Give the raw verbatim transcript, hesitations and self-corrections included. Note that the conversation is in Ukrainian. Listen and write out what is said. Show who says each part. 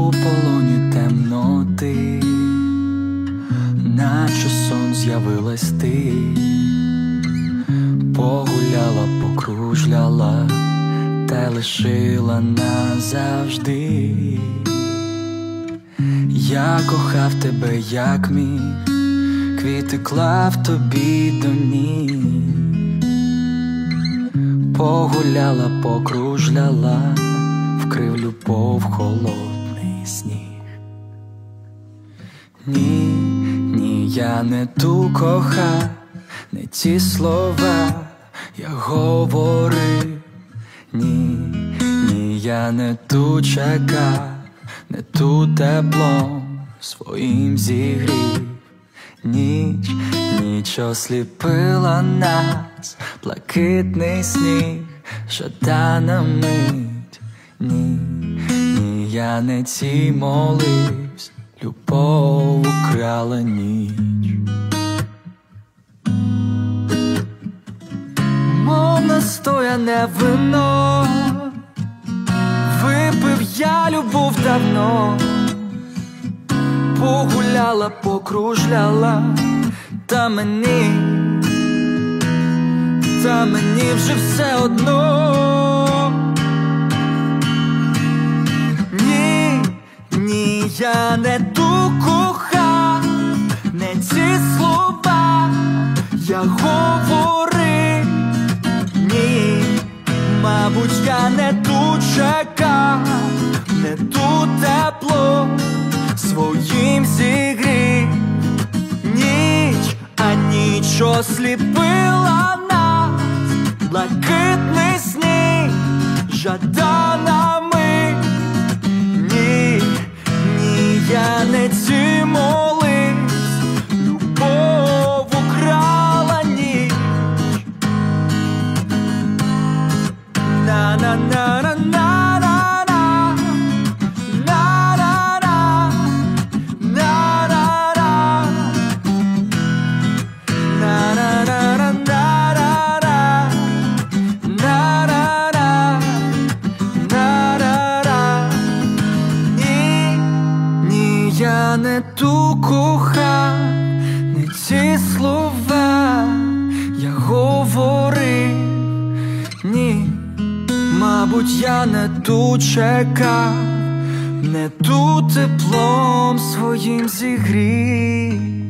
Speaker 1: у полоні темноти, наче сон з'явилась ти, погуляла, покружляла, та лишила назавжди. Я кохав тебе, як міг, квіти клав тобі до ніг, погуляла, покружляла, вкрив любов холодний сніг. Ні, ні, я не ту кохав, не ті слова я говорив. Ні, ні, я не ту чекав, не ту теплом своїм зігрів. Ніч, ніч осліпила нас, блакитний сніг, жадана мить. Ні, ні, я не ці моливсь, любов украла ніч. Мов настояне вино, випив я любов давно, погуляла, покружляла, та мені, та мені вже все одно. Ні, ні, я не ту кохав, не ці слова я говорив. Ні, мабуть, я не ту чекав, не ту тепло своїм зігрів. Ніч, а ніч осліпила нас, блакитний сніг, жадана мить. Ні, ні, я не ці моливсь, любов украла ніч. На-на-на-на-на. Я не ту кохав, не ці слова я говорив. Ні, мабуть, я не ту чекав, не ту теплом своїм зігрів.